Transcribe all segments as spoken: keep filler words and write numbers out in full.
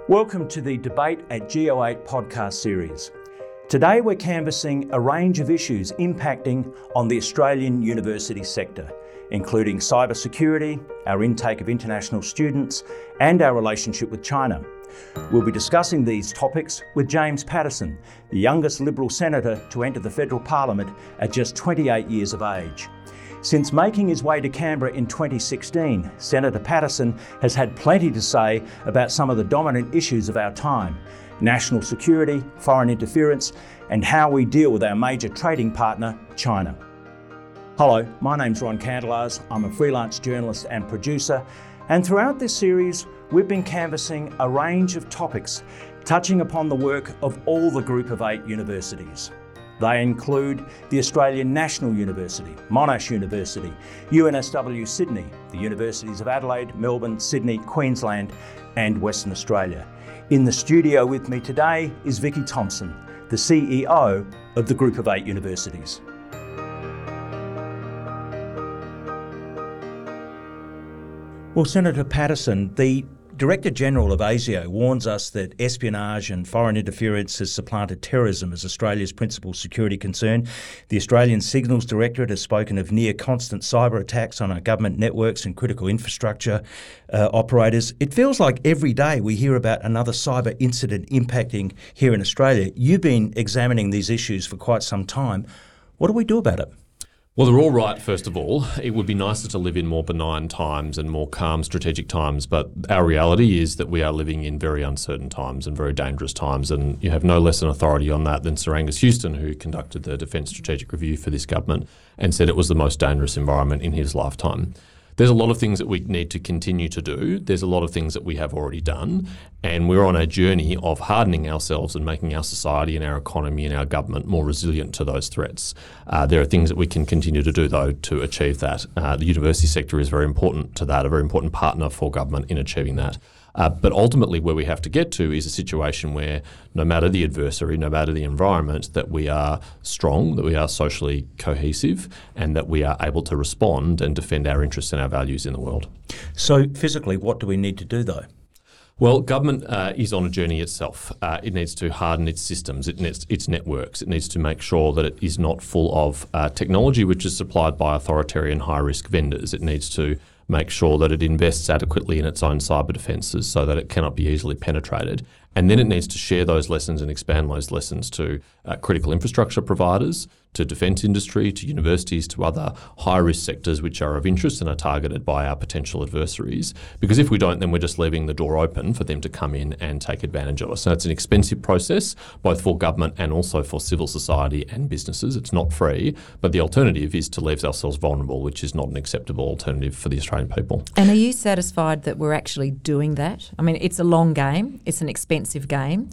Welcome to the Debate at G O eight podcast series. Today we're canvassing a range of issues impacting on the Australian university sector, including cyber security, our intake of international students, and our relationship with China. We'll be discussing these topics with James Paterson, the youngest Liberal senator to enter the federal parliament at just twenty-eight years of age. Since making his way to Canberra in twenty sixteen, Senator Paterson has had plenty to say about some of the dominant issues of our time: national security, foreign interference, and how we deal with our major trading partner, China. Hello, my name's Ron Candelars. I'm a freelance journalist and producer, and throughout this series, we've been canvassing a range of topics touching upon the work of all the Group of Eight universities. They include the Australian National University, Monash University, U N S W Sydney, the Universities of Adelaide, Melbourne, Sydney, Queensland, and Western Australia. In the studio with me today is Vicky Thompson, the C E O of the Group of Eight universities. Well, Senator Paterson, the Director General of ASIO warns us that espionage and foreign interference has supplanted terrorism as Australia's principal security concern. The Australian Signals Directorate has spoken of near constant cyber attacks on our government networks and critical infrastructure uh, operators. It feels like every day we hear about another cyber incident impacting here in Australia. You've been examining these issues for quite some time. What do we do about it? Well, they're all right, first of all. It would be nicer to live in more benign times and more calm strategic times, but our reality is that we are living in very uncertain times and very dangerous times, and you have no less an authority on that than Sir Angus Houston, who conducted the Defence Strategic Review for this government and said it was the most dangerous environment in his lifetime. There's a lot of things that we need to continue to do. There's a lot of things that we have already done, and we're on a journey of hardening ourselves and making our society and our economy and our government more resilient to those threats. Uh, there are things that we can continue to do, though, to achieve that. Uh, the university sector is very important to that, a very important partner for government in achieving that. Uh, but ultimately where we have to get to is a situation where no matter the adversary, no matter the environment, that we are strong, that we are socially cohesive, and that we are able to respond and defend our interests and our values in the world. So physically, what do we need to do though? Well, government uh, is on a journey itself. Uh, it needs to harden its systems, it needs its networks. It needs to make sure that it is not full of uh, technology which is supplied by authoritarian high-risk vendors. It needs to make sure that it invests adequately in its own cyber defences so that it cannot be easily penetrated. And then it needs to share those lessons and expand those lessons to uh, critical infrastructure providers, to defence industry, to universities, to other high-risk sectors which are of interest and are targeted by our potential adversaries. Because if we don't, then we're just leaving the door open for them to come in and take advantage of us. So it's an expensive process, both for government and also for civil society and businesses. It's not free, but the alternative is to leave ourselves vulnerable, which is not an acceptable alternative for the Australian people. And are you satisfied that we're actually doing that? I mean, it's a long game. It's an expensive game.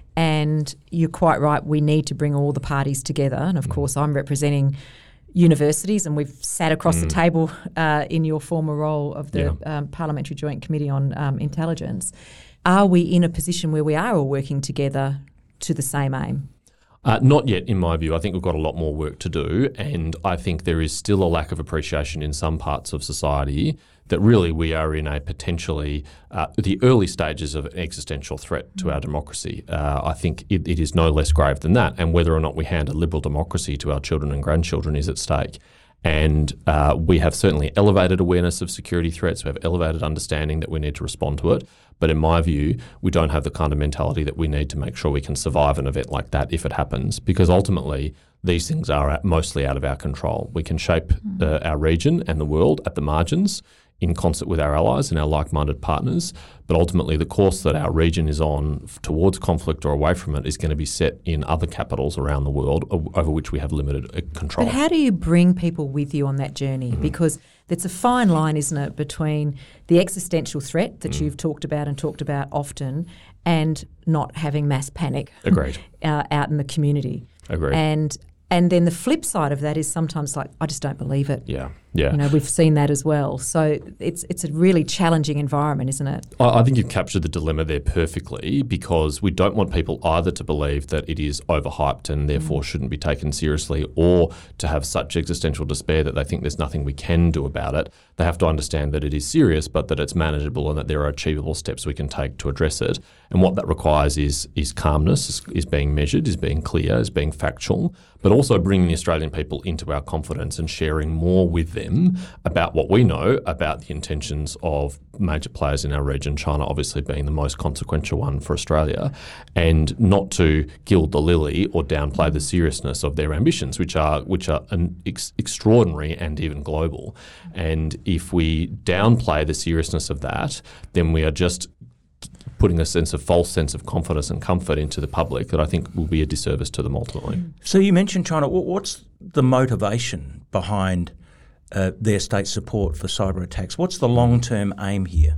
And you're quite right, we need to bring all the parties together. And of mm. course, I'm representing universities, and we've sat across mm. the table uh, in your former role of the yeah. um, Parliamentary Joint Committee on um, Intelligence. Are we in a position where we are all working together to the same aim? Uh, not yet, in my view. I think we've got a lot more work to do, and I think there is still a lack of appreciation in some parts of society that really we are in a potentially uh, the early stages of an existential threat to our democracy. Uh, I think it, it is no less grave than that, and whether or not we hand a liberal democracy to our children and grandchildren is at stake. And uh, we have certainly elevated awareness of security threats. We have elevated understanding that we need to respond to it. But in my view, we don't have the kind of mentality that we need to make sure we can survive an event like that if it happens, because ultimately these things are mostly out of our control. We can shape uh, our region and the world at the margins in concert with our allies and our like-minded partners, but ultimately the course that our region is on towards conflict or away from it is going to be set in other capitals around the world over which we have limited control. But how do you bring people with you on that journey? Mm-hmm. Because it's a fine line, isn't it, between the existential threat that mm. you've talked about and talked about often and not having mass panic Agreed. uh, out in the community. Agreed. And And then the flip side of that is sometimes like, I just don't believe it. Yeah. Yeah. You know, we've seen that as well. So it's it's a really challenging environment, isn't it? I, I think you've captured the dilemma there perfectly, because we don't want people either to believe that it is overhyped and therefore mm. shouldn't be taken seriously, or to have such existential despair that they think there's nothing we can do about it. They have to understand that it is serious, but that it's manageable and that there are achievable steps we can take to address it. And what that requires is is calmness, is, is being measured, is being clear, is being factual, but also bringing the Australian people into our confidence and sharing more with them about what we know about the intentions of major players in our region, China obviously being the most consequential one for Australia, and not to gild the lily or downplay the seriousness of their ambitions, which are which are an ex- extraordinary and even global. And if we downplay the seriousness of that, then we are just putting a sense of false sense of confidence and comfort into the public that I think will be a disservice to them ultimately. So you mentioned China. What's the motivation behind uh, their state support for cyber attacks? What's the long-term aim here?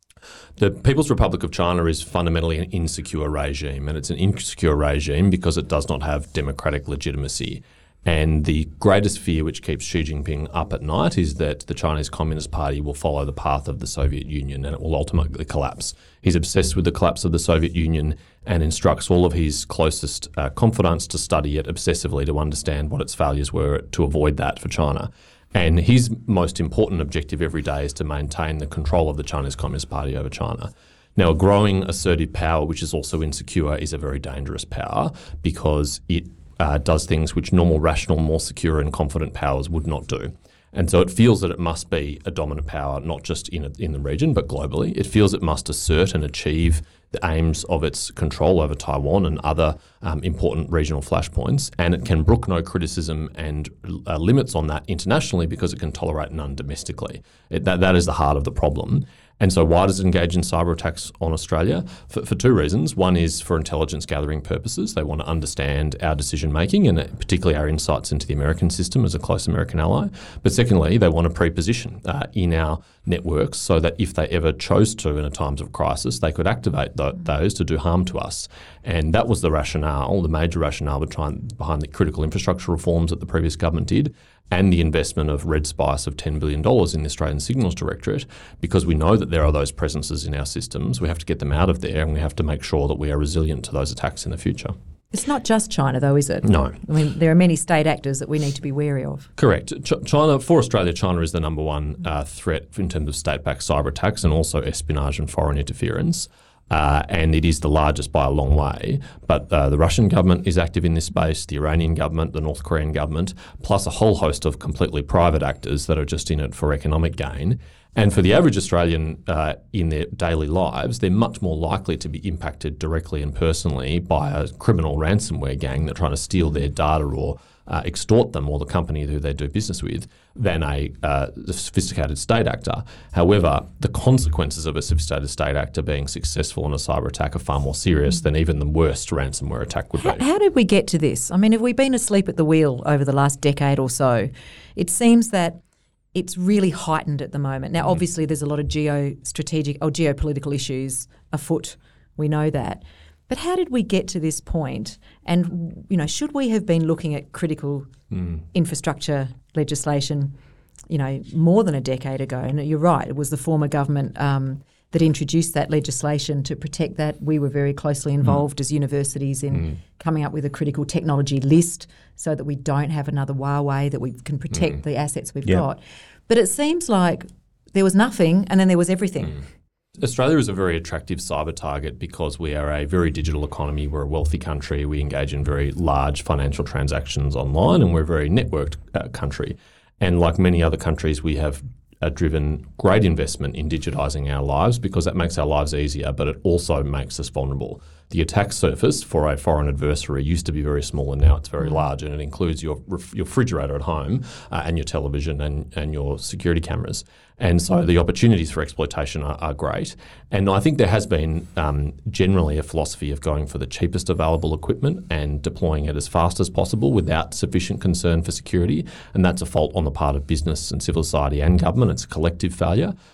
The People's Republic of China is fundamentally an insecure regime, and it's an insecure regime because it does not have democratic legitimacy. And the greatest fear which keeps Xi Jinping up at night is that the Chinese Communist Party will follow the path of the Soviet Union and it will ultimately collapse. He's obsessed with the collapse of the Soviet Union and instructs all of his closest uh, confidants to study it obsessively to understand what its failures were to avoid that for China. And his most important objective every day is to maintain the control of the Chinese Communist Party over China. Now, a growing assertive power, which is also insecure, is a very dangerous power because it Uh, does things which normal, rational, more secure and confident powers would not do. And so it feels that it must be a dominant power, not just in a, in the region, but globally. It feels it must assert and achieve the aims of its control over Taiwan and other um, important regional flashpoints. And it can brook no criticism and uh, limits on that internationally because it can tolerate none domestically. It, that, that is the heart of the problem. And so why does it engage in cyber attacks on Australia? For, for two reasons. One is for intelligence gathering purposes. They want to understand our decision making and particularly our insights into the American system as a close American ally. But secondly, they want to pre-position uh, in our networks so that if they ever chose to in a times of crisis, they could activate th- those to do harm to us. And that was the rationale, the major rationale behind the critical infrastructure reforms that the previous government did, and the investment of Red Spice of ten billion dollars in the Australian Signals Directorate, because we know that there are those presences in our systems. We have to get them out of there and we have to make sure that we are resilient to those attacks in the future. It's not just China though, is it? No. I mean, there are many state actors that we need to be wary of. Correct. Ch- China, for Australia, China is the number one uh, threat in terms of state-backed cyber attacks and also espionage and foreign interference. Uh, and it is the largest by a long way. But uh, the Russian government is active in this space, the Iranian government, the North Korean government, plus a whole host of completely private actors that are just in it for economic gain. And for the average Australian uh, in their daily lives, they're much more likely to be impacted directly and personally by a criminal ransomware gang that are trying to steal their data or uh, extort them or the company who they do business with than a uh, sophisticated state actor. However, the consequences of a sophisticated state actor being successful in a cyber attack are far more serious than even the worst ransomware attack would be. How, how did we get to this? I mean, have we been asleep at the wheel over the last decade or so? It seems that it's really heightened at the moment. Now, obviously, there's a lot of geostrategic or geopolitical issues afoot. We know that. But how did we get to this point? And, you know, should we have been looking at critical mm. infrastructure legislation, you know, more than a decade ago? And you're right, it was the former government um, that introduced that legislation to protect that. We were very closely involved mm. as universities in mm. coming up with a critical technology list so that we don't have another Huawei, that we can protect mm. the assets we've yep. got. But it seems like there was nothing and then there was everything. Mm. Australia is a very attractive cyber target because we are a very digital economy. We're a wealthy country. We engage in very large financial transactions online and we're a very networked uh, country. And like many other countries, we have uh, driven great investment in digitising our lives because that makes our lives easier, but it also makes us vulnerable. The attack surface for a foreign adversary used to be very small and now it's very large, and it includes your ref- your refrigerator at home uh, and your television and, and your security cameras. And so the opportunities for exploitation are, are great. And I think there has been um, generally a philosophy of going for the cheapest available equipment and deploying it as fast as possible without sufficient concern for security. And that's a fault on the part of business and civil society and government. It's a collective failure.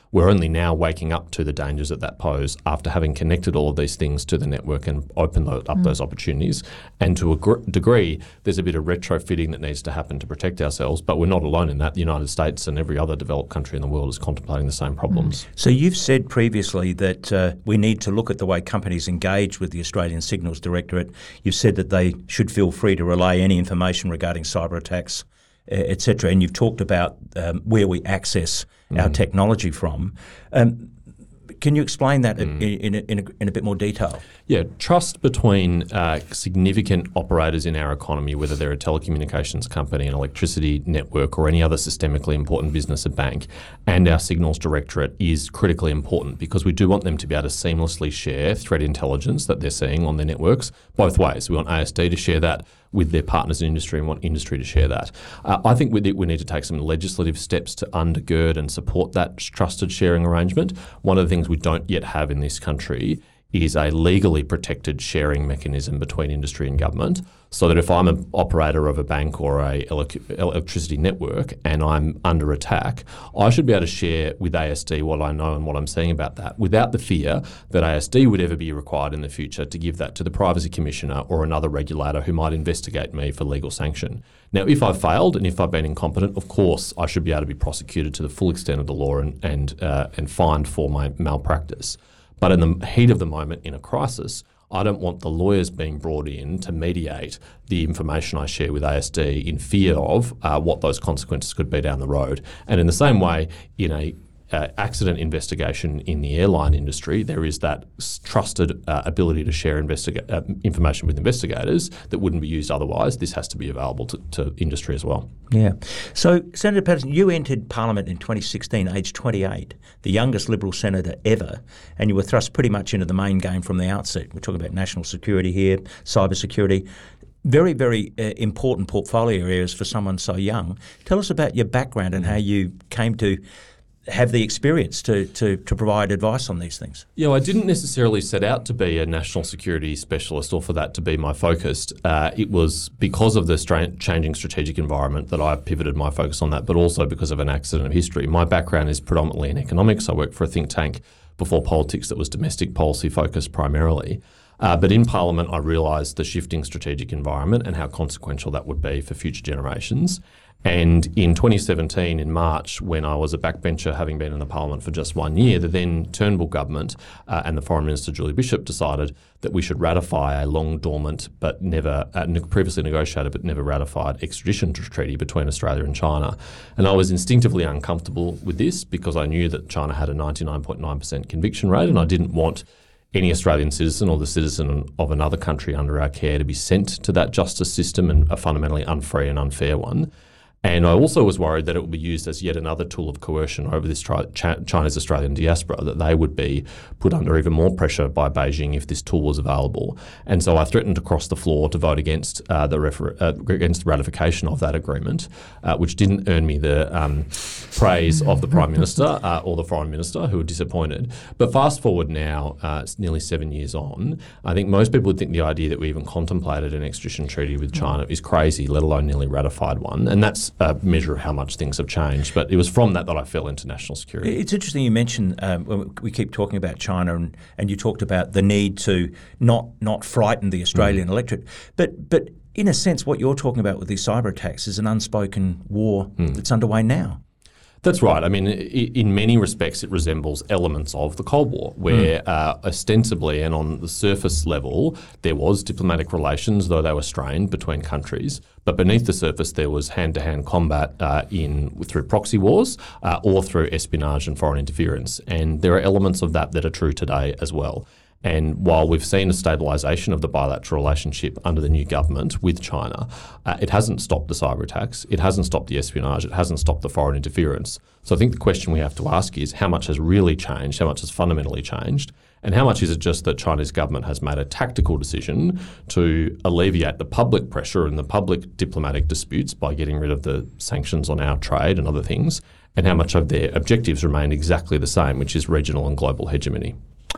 We're only now waking up to the dangers that that pose after having connected all of these things to the network and opened up mm. those opportunities. And to a gr- degree, there's a bit of retrofitting that needs to happen to protect ourselves, but we're not alone in that. The United States and every other developed country in the world is contemplating the same problems. Mm. So you've said previously that uh, we need to look at the way companies engage with the Australian Signals Directorate. You've said that they should feel free to relay any information regarding cyber attacks, et cetera. And you've talked about um, where we access mm. our technology from. Um, can you explain that mm. in, in, in, a, in a bit more detail? Yeah, trust between uh, significant operators in our economy, whether they're a telecommunications company, an electricity network, or any other systemically important business, a bank, and our Signals Directorate is critically important because we do want them to be able to seamlessly share threat intelligence that they're seeing on their networks both ways. We want A S D to share that with their partners in industry and want industry to share that. Uh, I think we need, we need to take some legislative steps to undergird and support that trusted sharing arrangement. One of the things we don't yet have in this country is a legally protected sharing mechanism between industry and government, so that if I'm an operator of a bank or a elec- electricity network and I'm under attack, I should be able to share with A S D what I know and what I'm seeing about that without the fear that A S D would ever be required in the future to give that to the Privacy Commissioner or another regulator who might investigate me for legal sanction. Now, if I've failed and if I've been incompetent, of course, I should be able to be prosecuted to the full extent of the law and, and, uh, and fined for my malpractice. But in the heat of the moment in a crisis, I don't want the lawyers being brought in to mediate the information I share with A S D in fear of uh, what those consequences could be down the road. And in the same way, in a Uh, accident investigation in the airline industry, there is that s- trusted uh, ability to share investiga- uh, information with investigators that wouldn't be used otherwise. This has to be available to, to industry as well. Yeah. So, Senator Patterson, you entered Parliament in twenty sixteen, aged twenty-eight, the youngest Liberal senator ever, and you were thrust pretty much into the main game from the outset. We're talking about national security here, cyber security. Very, very uh, important portfolio areas for someone so young. Tell us about your background and how you came to have the experience to, to, to provide advice on these things. Yeah, well, I didn't necessarily set out to be a national security specialist or for that to be my focus. Uh, it was because of the stra- changing strategic environment that I pivoted my focus on that, but also because of an accident of history. My background is predominantly in economics. I worked for a think tank before politics that was domestic policy focused primarily. Uh, but in Parliament, I realised the shifting strategic environment and how consequential that would be for future generations. And in twenty seventeen, in March, when I was a backbencher, having been in the Parliament for just one year, the then Turnbull government uh, and the Foreign Minister, Julie Bishop, decided that we should ratify a long dormant but never, uh, previously negotiated but never ratified extradition treaty between Australia and China. And I was instinctively uncomfortable with this because I knew that China had a ninety-nine point nine percent conviction rate, and I didn't want any Australian citizen or the citizen of another country under our care to be sent to that justice system, and a fundamentally unfree and unfair one. And I also was worried that it would be used as yet another tool of coercion over this tri- Ch- Chinese Australian diaspora, that they would be put under even more pressure by Beijing if this tool was available. And so I threatened to cross the floor to vote against uh, the refer- uh, against ratification of that agreement, uh, which didn't earn me the um, praise of the Prime Minister uh, or the Foreign Minister, who were disappointed. But fast forward now, uh, it's nearly seven years on, I think most people would think the idea that we even contemplated an extradition treaty with China is crazy, let alone nearly ratified one. And that's a measure of how much things have changed. But it was from that that I fell into national security. It's interesting you mentioned, um, when we keep talking about China, and, and you talked about the need to not not frighten the Australian mm. electorate. But but in a sense, what you're talking about with these cyber attacks is an unspoken war mm. that's underway now. That's right. I mean, in many respects, it resembles elements of the Cold War, where mm. uh, ostensibly and on the surface level, there was diplomatic relations, though they were strained, between countries. But beneath the surface, there was hand-to-hand combat uh, in through proxy wars uh, or through espionage and foreign interference. And there are elements of that that are true today as well. And while we've seen a stabilisation of the bilateral relationship under the new government with China, uh, it hasn't stopped the cyber attacks, it hasn't stopped the espionage, it hasn't stopped the foreign interference. So I think the question we have to ask is how much has really changed, how much has fundamentally changed, and how much is it just that China's government has made a tactical decision to alleviate the public pressure and the public diplomatic disputes by getting rid of the sanctions on our trade and other things, and how much of their objectives remain exactly the same, which is regional and global hegemony.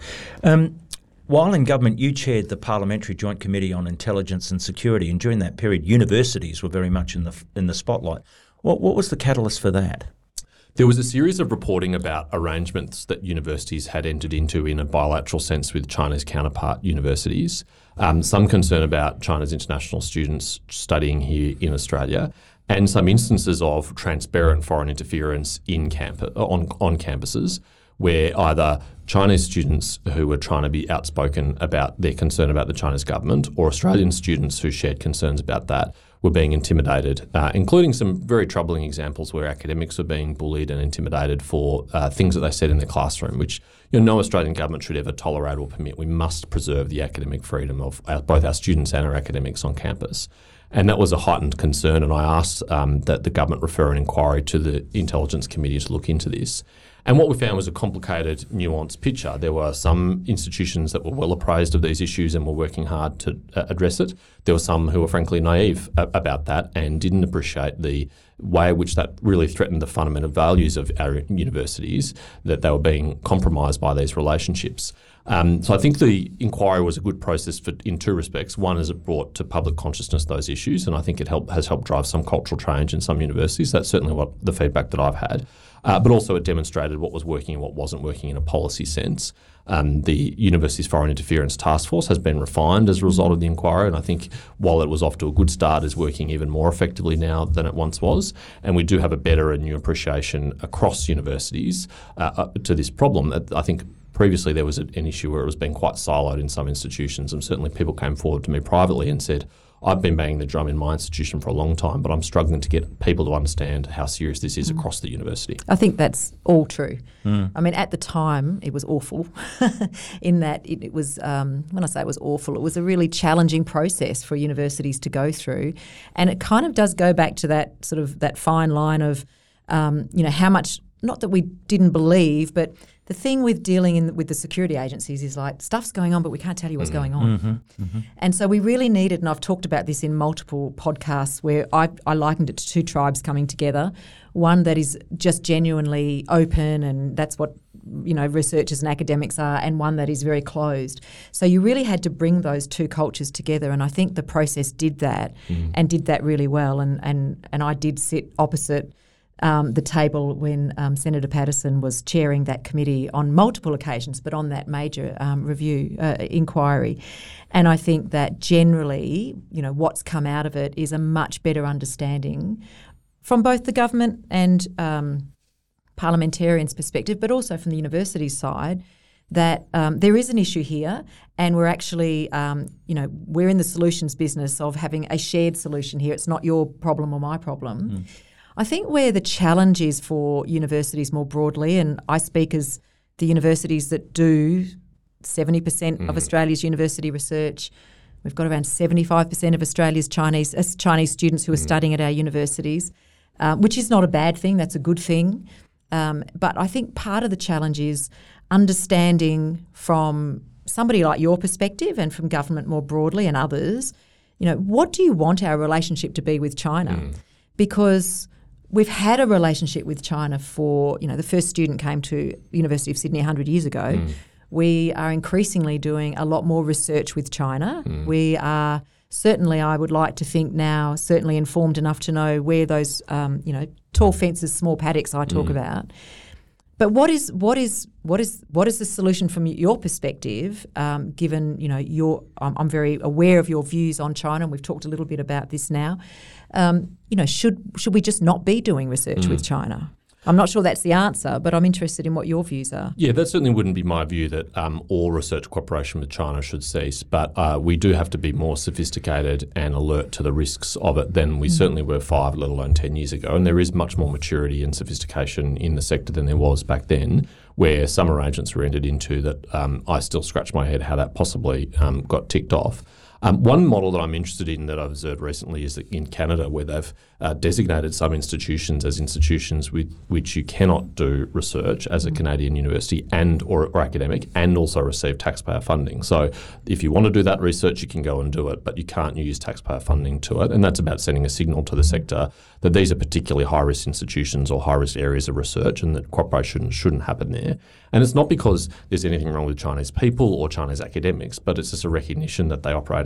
Um, While in government, you chaired the Parliamentary Joint Committee on Intelligence and Security, and during that period, universities were very much in the in the spotlight. What what was the catalyst for that? There was a series of reporting about arrangements that universities had entered into in a bilateral sense with China's counterpart universities. Um, some concern about China's international students studying here in Australia, and some instances of transparent foreign interference in camp- on, on campuses, where either Chinese students who were trying to be outspoken about their concern about the Chinese government or Australian students who shared concerns about that were being intimidated, uh, including some very troubling examples where academics were being bullied and intimidated for uh, things that they said in the classroom, which you know, no Australian government should ever tolerate or permit. We must preserve the academic freedom of our, both our students and our academics on campus. And that was a heightened concern, and I asked um, that the government refer an inquiry to the Intelligence Committee to look into this. And what we found was a complicated, nuanced picture. There were some institutions that were well appraised of these issues and were working hard to uh, address it. There were some who were frankly naive a- about that and didn't appreciate the way in which that really threatened the fundamental values of our universities, that they were being compromised by these relationships. Um, so I think the inquiry was a good process for, in two respects. One is it brought to public consciousness those issues, and I think it helped, has helped drive some cultural change in some universities. That's certainly what the feedback that I've had. Uh, but also it demonstrated what was working and what wasn't working in a policy sense. Um, the University's Foreign Interference Task Force has been refined as a result of the inquiry, and I think while it was off to a good start, is working even more effectively now than it once was. And we do have a better and new appreciation across universities uh, to this problem. I think previously there was an issue where it was being quite siloed in some institutions, and certainly people came forward to me privately and said, I've been banging the drum in my institution for a long time, but I'm struggling to get people to understand how serious this is mm. across the university. I think that's all true. Mm. I mean, at the time, it was awful in that it, it was, um, when I say it was awful, it was a really challenging process for universities to go through. And it kind of does go back to that sort of that fine line of, um, you know, how much, not that we didn't believe, but the thing with dealing in, with the security agencies is like stuff's going on, but we can't tell you what's mm-hmm. going on. Mm-hmm. Mm-hmm. And so we really needed, and I've talked about this in multiple podcasts where I, I likened it to two tribes coming together, one that is just genuinely open, and that's what you know researchers and academics are, and one that is very closed. So you really had to bring those two cultures together, and I think the process did that mm. and did that really well. And, and, and I did sit opposite Um, the table when um, Senator Patterson was chairing that committee on multiple occasions, but on that major um, review uh, inquiry. And I think that generally, you know, what's come out of it is a much better understanding from both the government and um, parliamentarians' perspective, but also from the university side, that um, there is an issue here, and we're actually, um, you know, we're in the solutions business of having a shared solution here. It's not your problem or my problem. Mm. I think where the challenge is for universities more broadly, and I speak as the universities that do seventy percent mm. of Australia's university research. We've got around seventy-five percent of Australia's Chinese uh, Chinese students who are mm. studying at our universities, uh, which is not a bad thing. That's a good thing. Um, but I think part of the challenge is understanding from somebody like your perspective and from government more broadly and others, you know, what do you want our relationship to be with China? Mm. Because we've had a relationship with China for, you know, the first student came to the University of Sydney one hundred years ago. Mm. We are increasingly doing a lot more research with China. Mm. We are certainly, I would like to think now, certainly informed enough to know where those, um, you know, tall fences, small paddocks I talk mm. about. But what is what is what is what is the solution from your perspective? Um, given you know your, I'm, I'm very aware of your views on China, and we've talked a little bit about this now. Um, you know, should should we just not be doing research mm. with China? I'm not sure that's the answer, but I'm interested in what your views are. Yeah, that certainly wouldn't be my view that um, all research cooperation with China should cease, but uh, we do have to be more sophisticated and alert to the risks of it than we mm. certainly were five, let alone ten years ago. And there is much more maturity and sophistication in the sector than there was back then, where some arrangements were entered into that um, I still scratch my head how that possibly um, got ticked off. Um, one model that I'm interested in that I've observed recently is in Canada, where they've uh, designated some institutions as institutions with which you cannot do research as a Canadian university and or, or academic, and also receive taxpayer funding. So if you want to do that research, you can go and do it, but you can't use taxpayer funding to it. And that's about sending a signal to the sector that these are particularly high-risk institutions or high-risk areas of research, and that cooperation shouldn't happen there. And it's not because there's anything wrong with Chinese people or Chinese academics, but it's just a recognition that they operate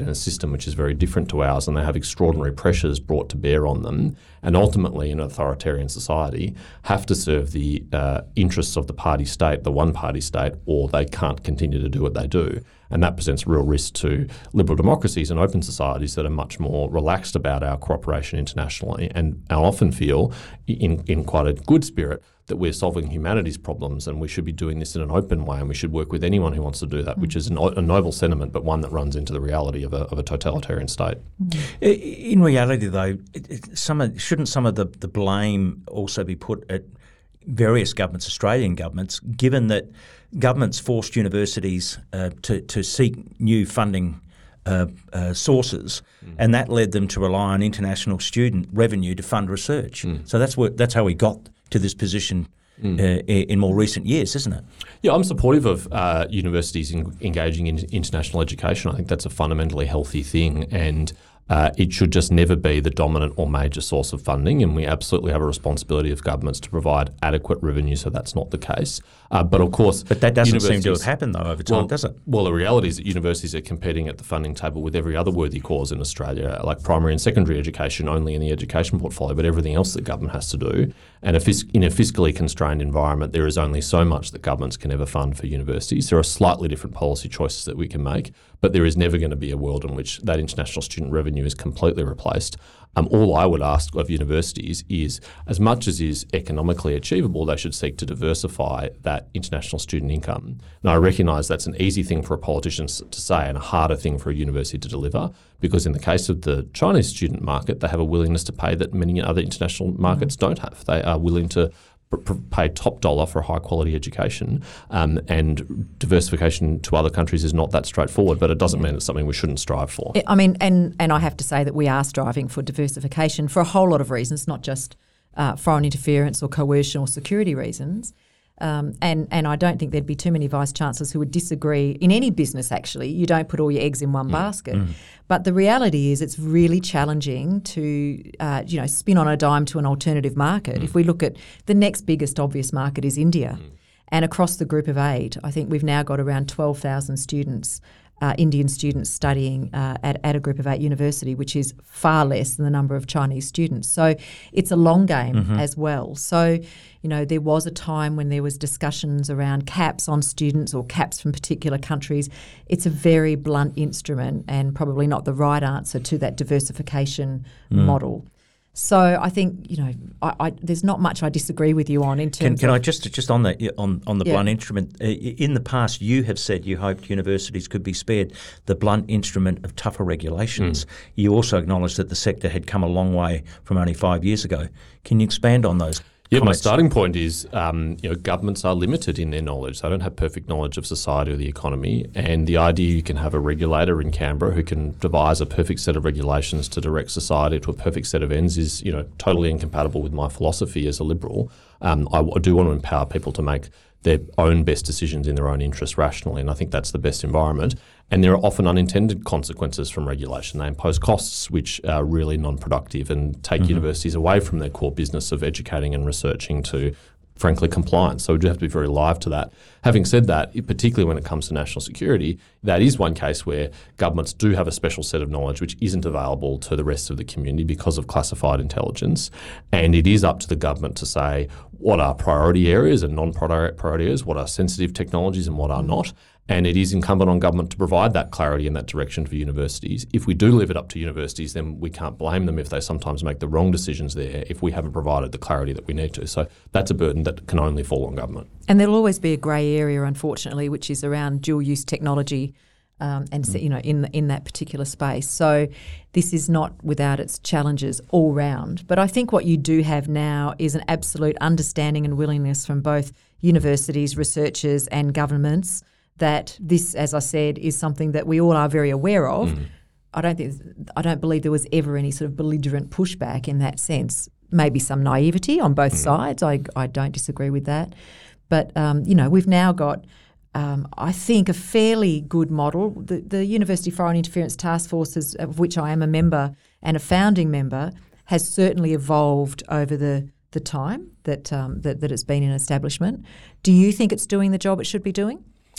in a system which is very different to ours, and they have extraordinary pressures brought to bear on them, and ultimately in an authoritarian society have to serve the uh, interests of the party state, the one-party state, or they can't continue to do what they do. And that presents real risk to liberal democracies and open societies that are much more relaxed about our cooperation internationally, and I often feel, in, in quite a good spirit, that we're solving humanity's problems, and we should be doing this in an open way, and we should work with anyone who wants to do that, mm. which is an, a noble sentiment, but one that runs into the reality of a, of a totalitarian state. Mm. In reality, though, it, it, some of, shouldn't some of the, the blame also be put at various governments, Australian governments, given that governments forced universities uh, to, to seek new funding Uh, uh, sources, mm. and that led them to rely on international student revenue to fund research. Mm. So that's what that's how we got to this position mm. uh, in more recent years, isn't it? Yeah, I'm supportive of uh, universities in, engaging in international education. I think that's a fundamentally healthy thing, and Uh, it should just never be the dominant or major source of funding, and we absolutely have a responsibility of governments to provide adequate revenue so that's not the case. Uh, but of course... But that doesn't seem to have happened, though, over time, well, does it? Well, the reality is that universities are competing at the funding table with every other worthy cause in Australia, like primary and secondary education only in the education portfolio, but everything else that government has to do. And a fis- in a fiscally constrained environment, there is only so much that governments can ever fund for universities. There are slightly different policy choices that we can make, but there is never going to be a world in which that international student revenue is completely replaced. Um, all I would ask of universities is, as much as is economically achievable, they should seek to diversify that international student income. Now, I recognise that's an easy thing for a politician to say and a harder thing for a university to deliver, because in the case of the Chinese student market, they have a willingness to pay that many other international markets mm-hmm. don't have. They are willing to pay top dollar for a high quality education, um, and diversification to other countries is not that straightforward, but it doesn't mean it's something we shouldn't strive for. I mean, and, and I have to say that we are striving for diversification for a whole lot of reasons, not just uh, foreign interference or coercion or security reasons. Um, and, and I don't think there'd be too many vice-chancellors who would disagree. In any business, actually, you don't put all your eggs in one mm. basket. Mm. But the reality is it's really challenging to, uh, you know, spin on a dime to an alternative market. Mm. If we look at the next biggest obvious market is India. Mm. And across the group of eight, I think we've now got around twelve thousand students, uh, Indian students studying uh, at, at a group of eight university, which is far less than the number of Chinese students. So it's a long game mm-hmm. as well. So, you know, there was a time when there was discussions around caps on students or caps from particular countries. It's a very blunt instrument and probably not the right answer to that diversification mm. model. So I think, you know, I, I, there's not much I disagree with you on in terms can, can of... I just just on the on, on the yeah. blunt instrument, uh, in the past you have said you hoped universities could be spared the blunt instrument of tougher regulations. Mm. You also acknowledged that the sector had come a long way from only five years ago. Can you expand on those? Yeah, comments? My starting point is, um, you know, governments are limited in their knowledge. They don't have perfect knowledge of society or the economy. And the idea you can have a regulator in Canberra who can devise a perfect set of regulations to direct society to a perfect set of ends is, you know, totally incompatible with my philosophy as a liberal. Um, I, I do want to empower people to make their own best decisions in their own interest rationally, and I think that's the best environment. And there are often unintended consequences from regulation. They impose costs which are really non-productive and take mm-hmm. universities away from their core business of educating and researching to, frankly, compliance. So we do have to be very alive to that. Having said that, particularly when it comes to national security, that is one case where governments do have a special set of knowledge which isn't available to the rest of the community because of classified intelligence. And it is up to the government to say what are priority areas and non-priority areas, what are sensitive technologies and what are not. And it is incumbent on government to provide that clarity and that direction for universities. If we do leave it up to universities, then we can't blame them if they sometimes make the wrong decisions there if we haven't provided the clarity that we need to. So that's a burden that can only fall on government. And there'll always be a grey area, unfortunately, which is around dual-use technology um, and, mm. you know, in in that particular space. So this is not without its challenges all round. But I think what you do have now is an absolute understanding and willingness from both universities, researchers and governments that this, as I said, is something that we all are very aware of. Mm. I don't think, I don't believe there was ever any sort of belligerent pushback in that sense. Maybe some naivety on both mm. sides. I, I don't disagree with that. But, um, you know, we've now got, um, I think, a fairly good model. The, the University Foreign Interference Task Forces, of which I am a member and a founding member, has certainly evolved over the, the time that, um, that, that it's been in establishment. Do you think it's doing the job it should be doing?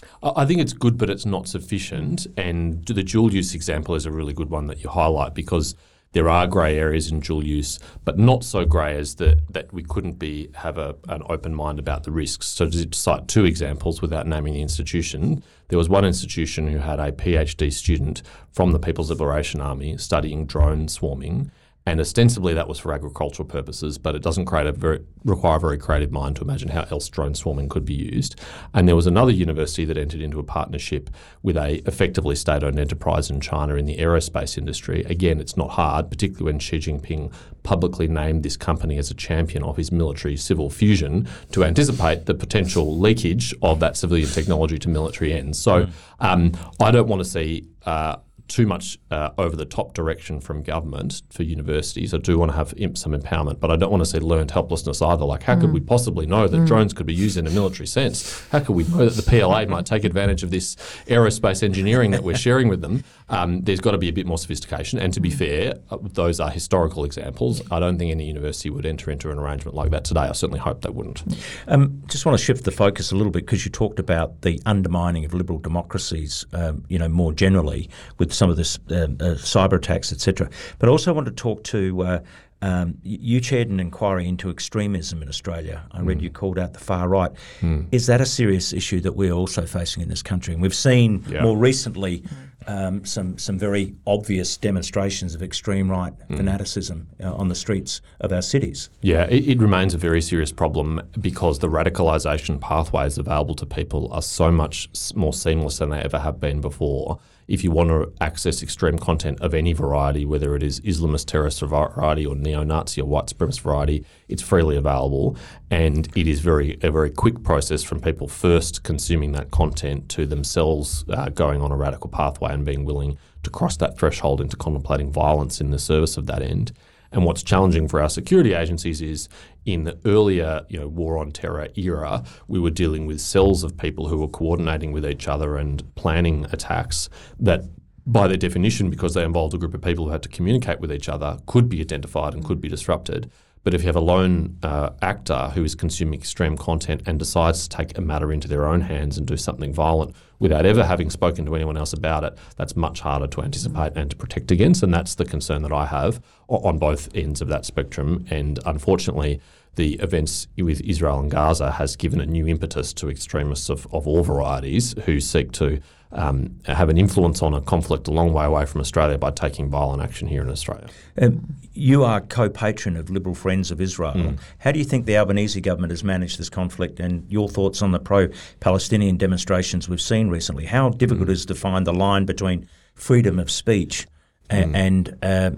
I think it's good, but it's not sufficient. And the dual use example is a really good one that you highlight, because there are grey areas in dual use, but not so grey as that that we couldn't be have a, an open mind about the risks. So to cite two examples without naming the institution, there was one institution who had a PhD student from the People's Liberation Army studying drone swarming. And ostensibly that was for agricultural purposes, but it doesn't create a very, require a very creative mind to imagine how else drone swarming could be used. And there was another university that entered into a partnership with a effectively state-owned enterprise in China in the aerospace industry. Again, it's not hard, particularly when Xi Jinping publicly named this company as a champion of his military-civil fusion, to anticipate the potential leakage of that civilian technology to military ends. So um, I don't want to see Uh, too much uh, over-the-top direction from government for universities. I do want to have imp- some empowerment, but I don't want to see learned helplessness either. Like, how mm. could we possibly know that mm. drones could be used in a military sense? How could we know that the P L A might take advantage of this aerospace engineering that we're sharing with them? Um, there's got to be a bit more sophistication. And to be fair, uh, those are historical examples. I don't think any university would enter into an arrangement like that today. I certainly hope they wouldn't. Um, just want to shift the focus a little bit, because you talked about the undermining of liberal democracies, um, you know, more generally with some of this uh, uh, cyber attacks, et cetera. But I also want to talk to, uh, um, you chaired an inquiry into extremism in Australia. I read mm. you called out the far right. Mm. Is that a serious issue that we're also facing in this country? And we've seen yeah. more recently um, some some very obvious demonstrations of extreme right mm. fanaticism uh, on the streets of our cities. Yeah, it, it remains a very serious problem, because the radicalisation pathways available to people are so much more seamless than they ever have been before. If you want to access extreme content of any variety, whether it is Islamist terrorist variety or neo-Nazi or white supremacist variety, it's freely available, and it is very a very quick process from people first consuming that content to themselves uh, going on a radical pathway and being willing to cross that threshold into contemplating violence in the service of that end. And what's challenging for our security agencies is, in the earlier, you know, war on terror era, we were dealing with cells of people who were coordinating with each other and planning attacks that, by their definition, because they involved a group of people who had to communicate with each other, could be identified and could be disrupted. But if you have a lone uh, actor who is consuming extreme content and decides to take a matter into their own hands and do something violent without ever having spoken to anyone else about it, that's much harder to anticipate and to protect against. And that's the concern that I have on both ends of that spectrum. And unfortunately, the events with Israel and Gaza has given a new impetus to extremists of, of all varieties who seek to um, have an influence on a conflict a long way away from Australia by taking violent action here in Australia. Um, you are co-patron of Liberal Friends of Israel. Mm. How do you think the Albanese government has managed this conflict, and your thoughts on the pro-Palestinian demonstrations we've seen recently? How difficult mm. is it to find the line between freedom of speech and, mm. and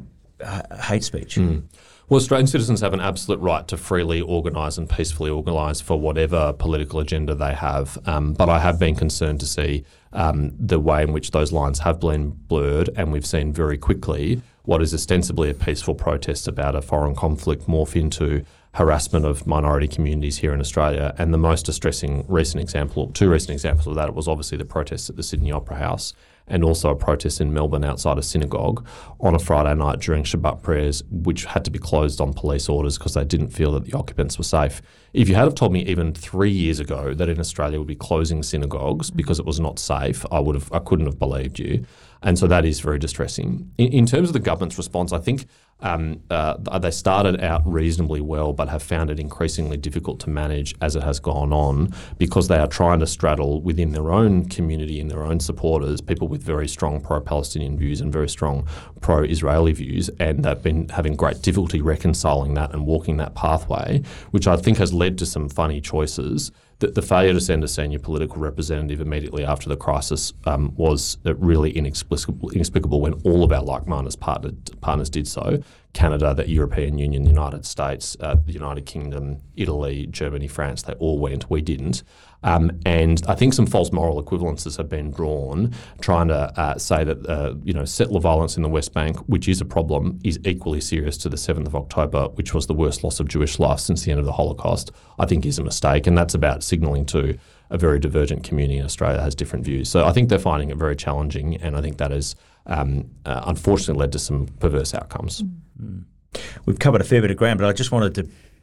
uh, hate speech? Mm. Well, Australian citizens have an absolute right to freely organise and peacefully organise for whatever political agenda they have. Um, but I have been concerned to see um, the way in which those lines have been blurred, and we've seen very quickly what is ostensibly a peaceful protest about a foreign conflict morph into harassment of minority communities here in Australia. And the most distressing recent example, two recent examples of that, was obviously the protests at the Sydney Opera House, and also a protest in Melbourne outside a synagogue on a Friday night during Shabbat prayers, which had to be closed on police orders because they didn't feel that the occupants were safe. If you had have told me even three years ago that in Australia we'd be closing synagogues because it was not safe, I would have, I couldn't have believed you. And so that is very distressing. In, in terms of the government's response, I think um, uh, they started out reasonably well, but have found it increasingly difficult to manage as it has gone on, because they are trying to straddle within their own community and their own supporters people with very strong pro-Palestinian views and very strong pro-Israeli views, and they've been having great difficulty reconciling that and walking that pathway, which I think has led to some funny choices. The, the failure to send a senior political representative immediately after the crisis um, was really inexplicable, inexplicable when all of our like-minded partner, partners did so. Canada, the European Union, the United States, uh, the United Kingdom, Italy, Germany, France, they all went. We didn't. Um, and I think some false moral equivalences have been drawn, trying to uh, say that uh, you know settler violence in the West Bank, which is a problem, is equally serious to the seventh of October, which was the worst loss of Jewish life since the end of the Holocaust, I think is a mistake. And that's about signalling to a very divergent community in Australia that has different views. So I think they're finding it very challenging, and I think that has um, uh, unfortunately led to some perverse outcomes. Mm. We've covered a fair bit of ground, but I just wanted to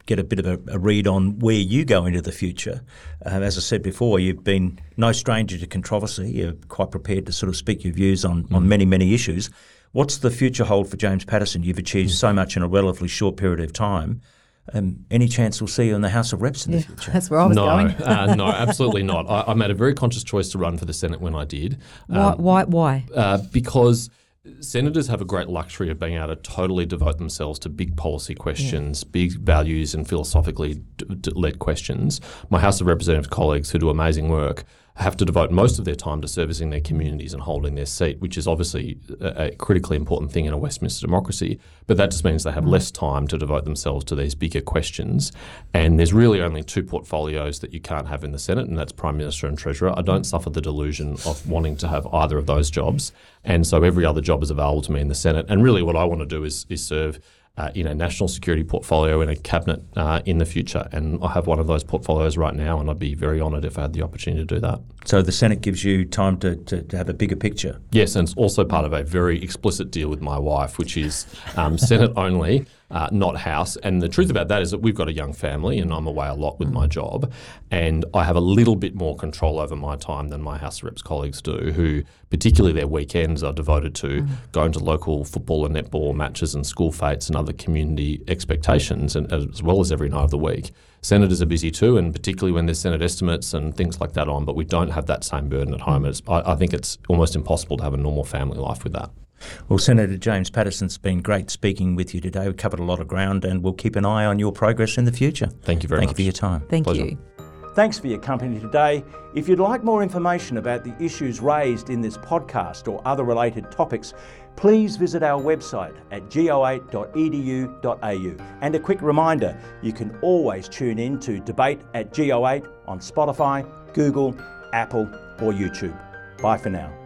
get a bit of a, a read on where you go into the future. Uh, as I said before, you've been no stranger to controversy. You're quite prepared to sort of speak your views on, mm. on many, many issues. What's the future hold for James Paterson? You've achieved mm. so much in a relatively short period of time. Um, any chance we'll see you in the House of Reps in yeah, the future? That's where I was no, going. uh, no, absolutely not. I, I made a very conscious choice to run for the Senate when I did. Why? Um, Why? Why? Uh, because senators have a great luxury of being able to totally devote themselves to big policy questions, yeah. big values and philosophically d- d- led questions. My House of Representatives colleagues who do amazing work have to devote most of their time to servicing their communities and holding their seat, which is obviously a, a critically important thing in a Westminster democracy. But that just means they have mm. less time to devote themselves to these bigger questions. And there's really only two portfolios that you can't have in the Senate, and that's Prime Minister and Treasurer. I don't suffer the delusion of wanting to have either of those jobs. And so every other job is available to me in the Senate. And really what I want to do is, is serve Uh, in a national security portfolio in a cabinet uh, in the future. And I have one of those portfolios right now, and I'd be very honoured if I had the opportunity to do that. So the Senate gives you time to, to, to have a bigger picture? Yes, and it's also part of a very explicit deal with my wife, which is um, Senate only, uh, not House. And the truth about that is that we've got a young family and I'm away a lot with my job, and I have a little bit more control over my time than my House of Reps colleagues do, who particularly their weekends are devoted to mm. going to local football and netball matches and school fetes and other community expectations, and as well as every night of the week. Senators are busy too, and particularly when there's Senate estimates and things like that on, but we don't have that same burden at home. It's, I, I think it's almost impossible to have a normal family life with that. Well, Senator James Paterson, it's been great speaking with you today. We've covered a lot of ground, and we'll keep an eye on your progress in the future. Thank you very Thank much. Thank you for your time. Thank Pleasure. you. Thanks for your company today. If you'd like more information about the issues raised in this podcast or other related topics, please visit our website at g o eight dot e d u dot a u. And a quick reminder, you can always tune in to Debate at G O eight on Spotify, Google, Apple or YouTube. Bye for now.